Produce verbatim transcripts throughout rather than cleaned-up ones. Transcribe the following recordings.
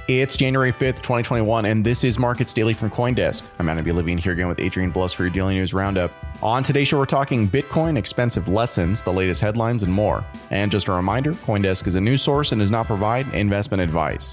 It's January fifth, twenty twenty-one, and this is Markets Daily from CoinDesk. I'm Annaby Levine here again with Adrian Bliss for your Daily News Roundup. On today's show, we're talking Bitcoin, expensive lessons, the latest headlines, and more. And just a reminder, CoinDesk is a news source and does not provide investment advice.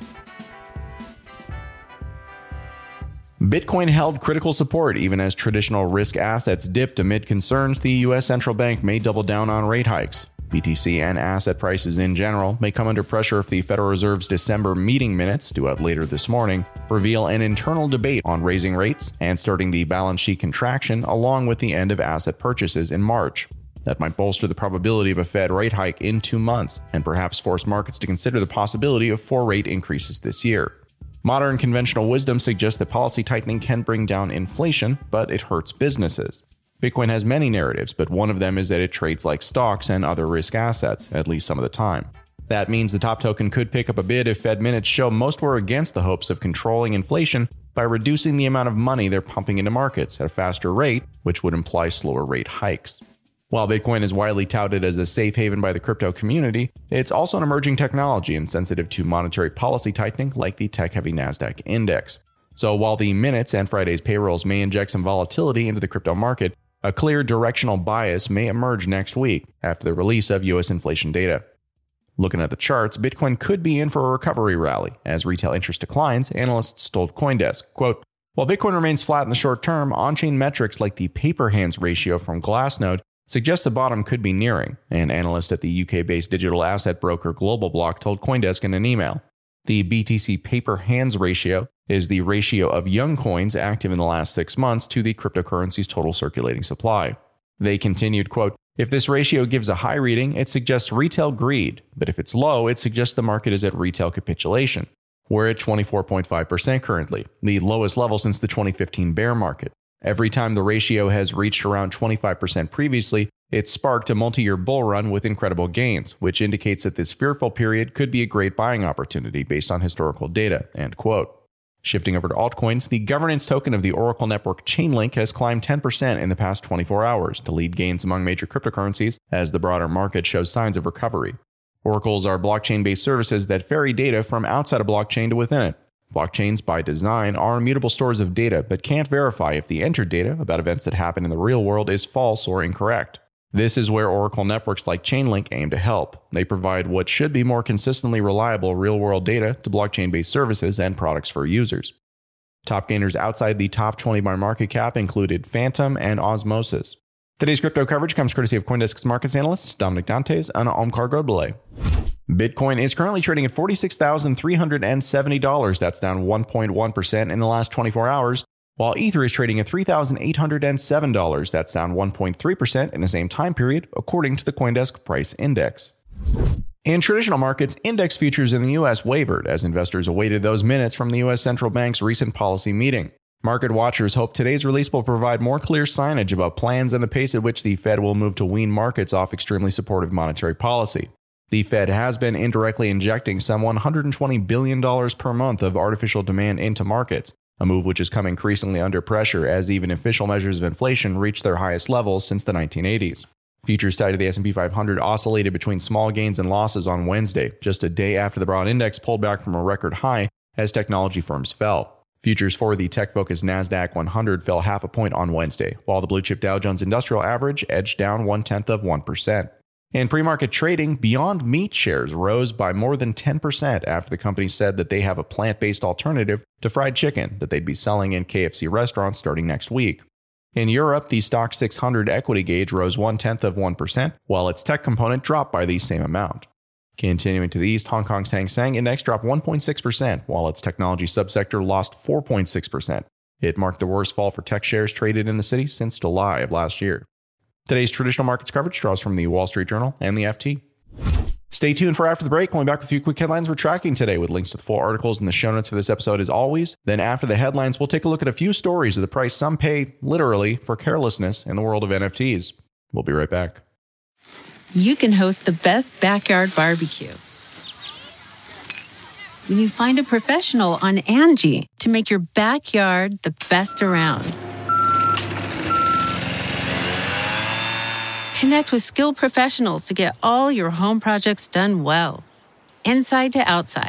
Bitcoin held critical support even as traditional risk assets dipped amid concerns the U S central bank may double down on rate hikes. B T C and asset prices in general may come under pressure if the Federal Reserve's December meeting minutes, due out later this morning, reveal an internal debate on raising rates and starting the balance sheet contraction along with the end of asset purchases in March. That might bolster the probability of a Fed rate hike in two months and perhaps force markets to consider the possibility of four rate increases this year. Modern conventional wisdom suggests that policy tightening can bring down inflation, but it hurts businesses. Bitcoin has many narratives, but one of them is that it trades like stocks and other risk assets, at least some of the time. That means the top token could pick up a bid if Fed minutes show most were against the hopes of controlling inflation by reducing the amount of money they're pumping into markets at a faster rate, which would imply slower rate hikes. While Bitcoin is widely touted as a safe haven by the crypto community, it's also an emerging technology and sensitive to monetary policy tightening like the tech-heavy NASDAQ index. So while the minutes and Friday's payrolls may inject some volatility into the crypto market, a clear directional bias may emerge next week after the release of U S inflation data. Looking at the charts, Bitcoin could be in for a recovery rally. As retail interest declines, analysts told CoinDesk, quote, "While Bitcoin remains flat in the short term, on-chain metrics like the paper hands ratio from Glassnode suggests the bottom could be nearing," an analyst at the U K-based digital asset broker Global Block told CoinDesk in an email. The B T C paper hands ratio is the ratio of young coins active in the last six months to the cryptocurrency's total circulating supply. They continued, quote, "If this ratio gives a high reading, it suggests retail greed, but if it's low, it suggests the market is at retail capitulation. We're at twenty-four point five percent currently, the lowest level since the twenty fifteen bear market. Every time the ratio has reached around twenty-five percent previously, it sparked a multi-year bull run with incredible gains, which indicates that this fearful period could be a great buying opportunity based on historical data," end quote. Shifting over to altcoins, the governance token of the Oracle network Chainlink has climbed ten percent in the past twenty-four hours to lead gains among major cryptocurrencies as the broader market shows signs of recovery. Oracles are blockchain-based services that ferry data from outside a blockchain to within it. Blockchains, by design, are immutable stores of data, but can't verify if the entered data about events that happen in the real world is false or incorrect. This is where Oracle networks like Chainlink aim to help. They provide what should be more consistently reliable real-world data to blockchain-based services and products for users. Top gainers outside the top twenty by market cap included Phantom and Osmosis. Today's crypto coverage comes courtesy of CoinDesk's markets analysts Dominic Dantes and Omkar Godbole. Bitcoin is currently trading at forty-six thousand three hundred seventy dollars. That's down one point one percent in the last twenty-four hours. While Ether is trading at three thousand eight hundred seven dollars, that's down one point three percent in the same time period, according to the CoinDesk Price Index. In traditional markets, index futures in the U S wavered as investors awaited those minutes from the U S central bank's recent policy meeting. Market watchers hope today's release will provide more clear signage about plans and the pace at which the Fed will move to wean markets off extremely supportive monetary policy. The Fed has been indirectly injecting some one hundred twenty billion dollars per month of artificial demand into markets, a move which has come increasingly under pressure as even official measures of inflation reach their highest levels since the nineteen eighties. Futures tied to the S and P five hundred oscillated between small gains and losses on Wednesday, just a day after the broad index pulled back from a record high as technology firms fell. Futures for the tech-focused NASDAQ one hundred fell half a point on Wednesday, while the blue-chip Dow Jones Industrial Average edged down one-tenth of one percent. In pre-market trading, Beyond Meat shares rose by more than ten percent after the company said that they have a plant-based alternative to fried chicken that they'd be selling in K F C restaurants starting next week. In Europe, the Stoxx six hundred equity gauge rose one-tenth of one percent, while its tech component dropped by the same amount. Continuing to the east, Hong Kong's Hang Seng Index dropped one point six percent, while its technology subsector lost four point six percent. It marked the worst fall for tech shares traded in the city since July of last year. Today's traditional markets coverage draws from the Wall Street Journal and the F T. Stay tuned for After the Break. We'll be back with a few quick headlines we're tracking today with links to the full articles in the show notes for this episode as always. Then after the headlines, we'll take a look at a few stories of the price some pay, literally, for carelessness in the world of N F Ts. We'll be right back. You can host the best backyard barbecue when you find a professional on Angie to make your backyard the best around. Connect with skilled professionals to get all your home projects done well. Inside to outside,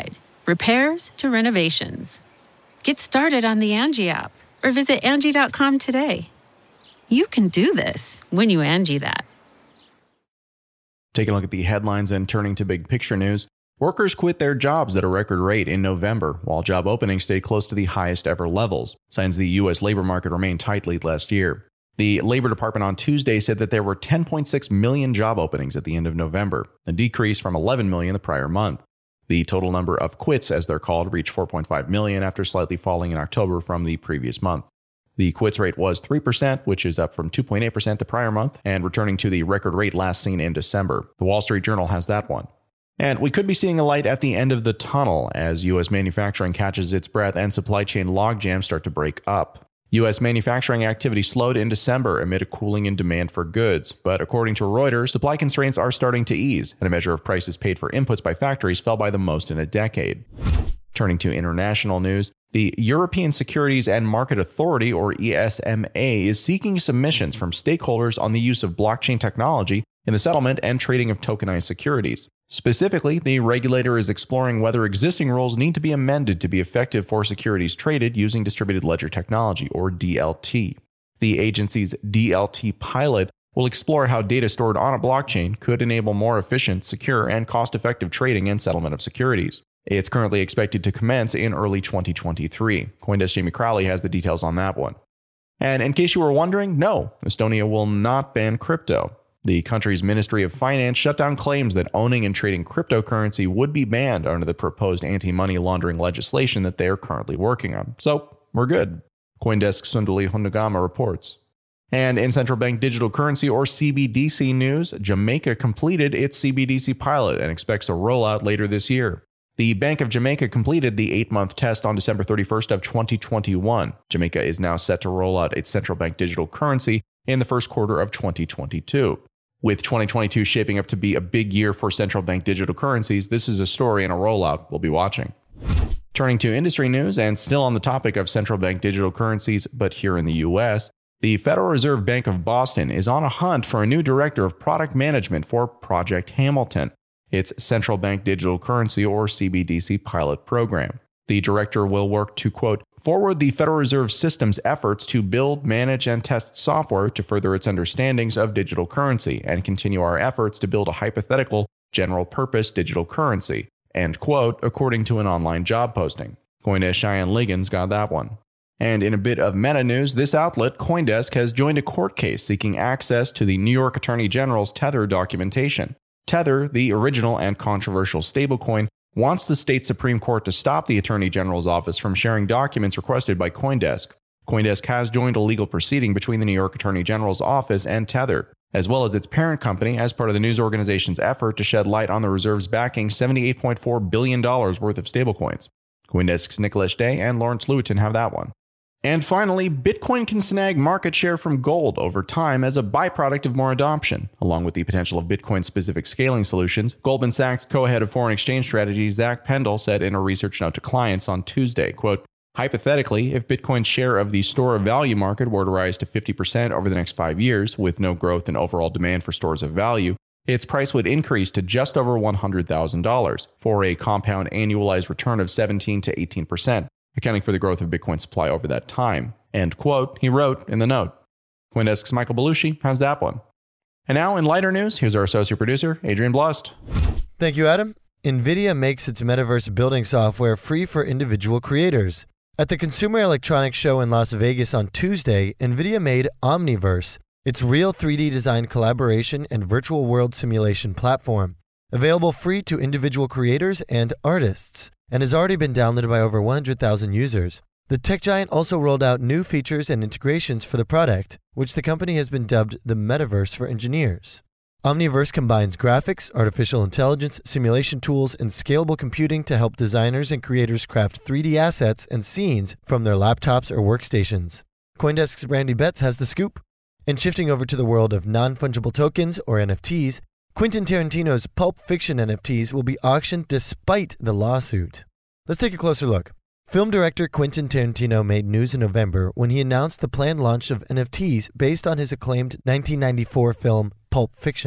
repairs to renovations. Get started on the Angie app or visit Angie dot com today. You can do this when you Angie that. Taking a look at the headlines and turning to big picture news. Workers quit their jobs at a record rate in November, while job openings stayed close to the highest ever levels. Signs the U S labor market remained tight late last year. The Labor Department on Tuesday said that there were ten point six million job openings at the end of November, a decrease from eleven million the prior month. The total number of quits, as they're called, reached four point five million after slightly falling in October from the previous month. The quits rate was three percent, which is up from two point eight percent the prior month, and returning to the record rate last seen in December. The Wall Street Journal has that one. And we could be seeing a light at the end of the tunnel as U S manufacturing catches its breath and supply chain logjams start to break up. U S manufacturing activity slowed in December amid a cooling in demand for goods, but according to Reuters, supply constraints are starting to ease, and a measure of prices paid for inputs by factories fell by the most in a decade. Turning to international news, the European Securities and Market Authority, or E S M A, is seeking submissions from stakeholders on the use of blockchain technology in the settlement and trading of tokenized securities. Specifically, the regulator is exploring whether existing rules need to be amended to be effective for securities traded using distributed ledger technology, or D L T. The agency's D L T pilot will explore how data stored on a blockchain could enable more efficient, secure, and cost-effective trading and settlement of securities. It's currently expected to commence in early twenty twenty-three. CoinDesk Jamie Crowley has the details on that one. And in case you were wondering, no, Estonia will not ban crypto. The country's Ministry of Finance shut down claims that owning and trading cryptocurrency would be banned under the proposed anti-money laundering legislation that they are currently working on. So, we're good. CoinDesk Sundali Hundagama reports. And in central bank digital currency, or C B D C news, Jamaica completed its C B D C pilot and expects a rollout later this year. The Bank of Jamaica completed the eight-month test on December thirty-first of twenty twenty-one. Jamaica is now set to roll out its central bank digital currency in the first quarter of twenty twenty-two. With twenty twenty-two shaping up to be a big year for central bank digital currencies, this is a story and a rollout we'll be watching. Turning to industry news, and still on the topic of central bank digital currencies, but here in the U S, the Federal Reserve Bank of Boston is on a hunt for a new director of product management for Project Hamilton, its central bank digital currency, or C B D C pilot program. The director will work to, quote, forward the Federal Reserve System's efforts to build, manage, and test software to further its understandings of digital currency and continue our efforts to build a hypothetical, general-purpose digital currency, end quote, according to an online job posting. CoinDesk Cheyenne Liggins got that one. And in a bit of meta news, this outlet, CoinDesk, has joined a court case seeking access to the New York Attorney General's Tether documentation. Tether, the original and controversial stablecoin, wants the state Supreme Court to stop the Attorney General's office from sharing documents requested by CoinDesk. CoinDesk has joined a legal proceeding between the New York Attorney General's office and Tether, as well as its parent company, as part of the news organization's effort to shed light on the reserve's backing seventy-eight point four billion dollars worth of stablecoins. CoinDesk's Nicholas Day and Lawrence Lewitton have that one. And finally, Bitcoin can snag market share from gold over time as a byproduct of more adoption. Along with the potential of Bitcoin-specific scaling solutions, Goldman Sachs co-head of foreign exchange strategy Zach Pendle said in a research note to clients on Tuesday, quote, hypothetically, if Bitcoin's share of the store of value market were to rise to fifty percent over the next five years, with no growth in overall demand for stores of value, its price would increase to just over one hundred thousand dollars for a compound annualized return of seventeen to eighteen percent. Accounting for the growth of Bitcoin supply over that time. End quote, he wrote in the note. CoinDesk's Michael Belushi has that one. And now, in lighter news, here's our associate producer, Adrian Blust. Thank you, Adam. NVIDIA makes its metaverse building software free for individual creators. At the Consumer Electronics Show in Las Vegas on Tuesday, NVIDIA made Omniverse, its real three D design collaboration and virtual world simulation platform, available free to individual creators and artists, and has already been downloaded by over one hundred thousand users. The tech giant also rolled out new features and integrations for the product, which the company has been dubbed the Metaverse for Engineers. Omniverse combines graphics, artificial intelligence, simulation tools, and scalable computing to help designers and creators craft three D assets and scenes from their laptops or workstations. CoinDesk's Randy Betts has the scoop. And shifting over to the world of non-fungible tokens, or N F Ts, Quentin Tarantino's Pulp Fiction N F Ts will be auctioned despite the lawsuit. Let's take a closer look. Film director Quentin Tarantino made news in November when he announced the planned launch of N F Ts based on his acclaimed nineteen ninety-four film Pulp Fiction.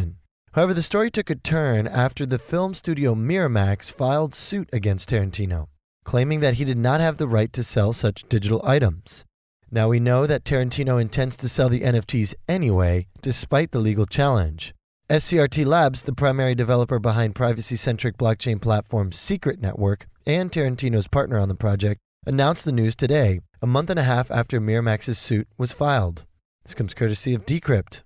However, the story took a turn after the film studio Miramax filed suit against Tarantino, claiming that he did not have the right to sell such digital items. Now we know that Tarantino intends to sell the N F Ts anyway, despite the legal challenge. S C R T Labs, the primary developer behind privacy-centric blockchain platform Secret Network and Tarantino's partner on the project, announced the news today, a month and a half after Miramax's suit was filed. This comes courtesy of Decrypt.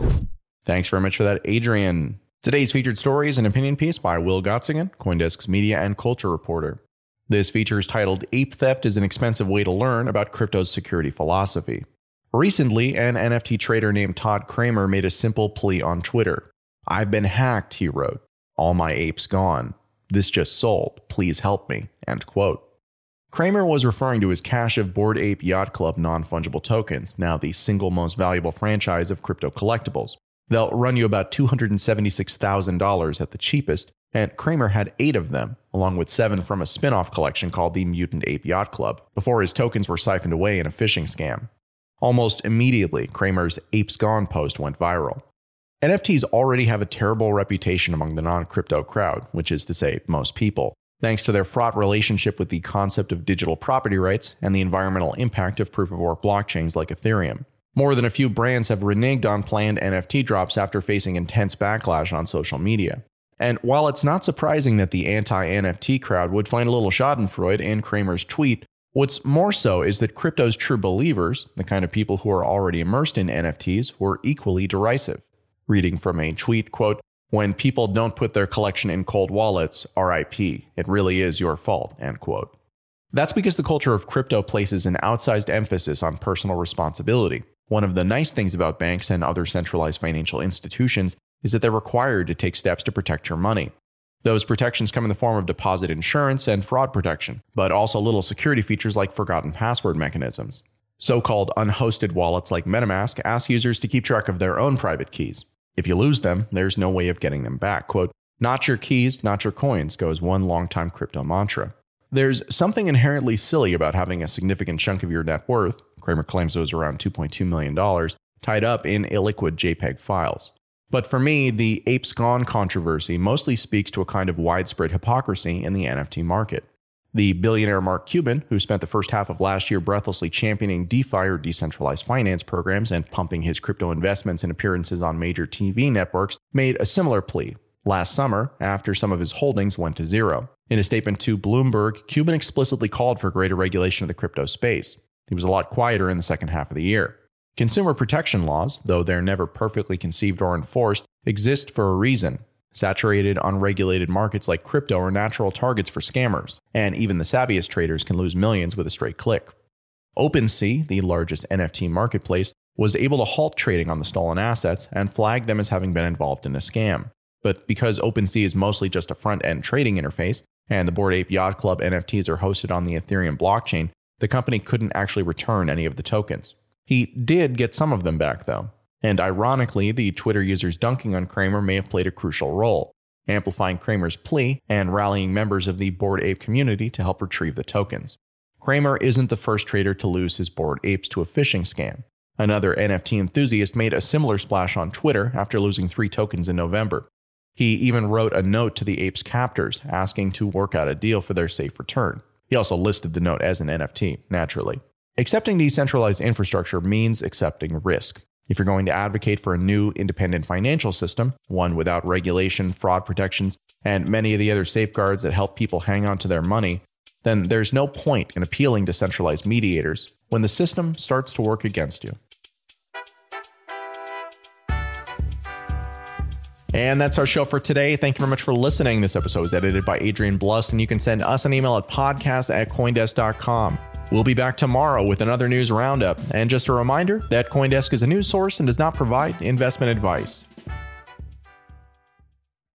Thanks very much for that, Adrian. Today's featured story is an opinion piece by Will Gotzinger, CoinDesk's media and culture reporter. This feature is titled Ape Theft is an Expensive Way to Learn About Crypto's Security Philosophy. Recently, an N F T trader named Todd Kramer made a simple plea on Twitter. I've been hacked, he wrote. All my apes gone. This just sold. Please help me. End quote. Kramer was referring to his cache of Bored Ape Yacht Club non-fungible tokens, now the single most valuable franchise of crypto collectibles. They'll run you about two hundred seventy-six thousand dollars at the cheapest, and Kramer had eight of them, along with seven from a spin-off collection called the Mutant Ape Yacht Club, before his tokens were siphoned away in a phishing scam. Almost immediately, Kramer's Apes Gone post went viral. N F Ts already have a terrible reputation among the non-crypto crowd, which is to say, most people, thanks to their fraught relationship with the concept of digital property rights and the environmental impact of proof-of-work blockchains like Ethereum. More than a few brands have reneged on planned N F T drops after facing intense backlash on social media. And while it's not surprising that the anti-N F T crowd would find a little schadenfreude in Kramer's tweet, what's more so is that crypto's true believers, the kind of people who are already immersed in N F Ts, were equally derisive. Reading from a tweet, quote, "When people don't put their collection in cold wallets, R I P, it really is your fault," end quote. That's because the culture of crypto places an outsized emphasis on personal responsibility. One of the nice things about banks and other centralized financial institutions is that they're required to take steps to protect your money. Those protections come in the form of deposit insurance and fraud protection, but also little security features like forgotten password mechanisms. So-called unhosted wallets like MetaMask ask users to keep track of their own private keys. If you lose them, there's no way of getting them back. Quote, "Not your keys, not your coins," goes one longtime crypto mantra. There's something inherently silly about having a significant chunk of your net worth, Kramer claims it was around two point two million dollars, tied up in illiquid JPEG files. But for me, the Apes Gone controversy mostly speaks to a kind of widespread hypocrisy in the N F T market. The billionaire Mark Cuban, who spent the first half of last year breathlessly championing DeFi or decentralized finance programs and pumping his crypto investments and appearances on major T V networks, made a similar plea last summer after some of his holdings went to zero. In a statement to Bloomberg, Cuban explicitly called for greater regulation of the crypto space. He was a lot quieter in the second half of the year. Consumer protection laws, though they're never perfectly conceived or enforced, exist for a reason. Saturated, unregulated markets like crypto are natural targets for scammers, and even the savviest traders can lose millions with a straight click. OpenSea, the largest N F T marketplace, was able to halt trading on the stolen assets and flag them as having been involved in a scam. But because OpenSea is mostly just a front-end trading interface, and the Bored Ape Yacht Club N F Ts are hosted on the Ethereum blockchain, the company couldn't actually return any of the tokens. He did get some of them back, though. And ironically, the Twitter users dunking on Kramer may have played a crucial role, amplifying Kramer's plea and rallying members of the Bored Ape community to help retrieve the tokens. Kramer isn't the first trader to lose his Bored Apes to a phishing scam. Another N F T enthusiast made a similar splash on Twitter after losing three tokens in November. He even wrote a note to the Apes' captors asking to work out a deal for their safe return. He also listed the note as an N F T, naturally. Accepting decentralized infrastructure means accepting risk. If you're going to advocate for a new independent financial system, one without regulation, fraud protections, and many of the other safeguards that help people hang on to their money, then there's no point in appealing to centralized mediators when the system starts to work against you. And that's our show for today. Thank you very much for listening. This episode was edited by Adrian Blust, and you can send us an email at podcast at coindesk dot com. We'll be back tomorrow with another news roundup. And just a reminder that CoinDesk is a news source and does not provide investment advice.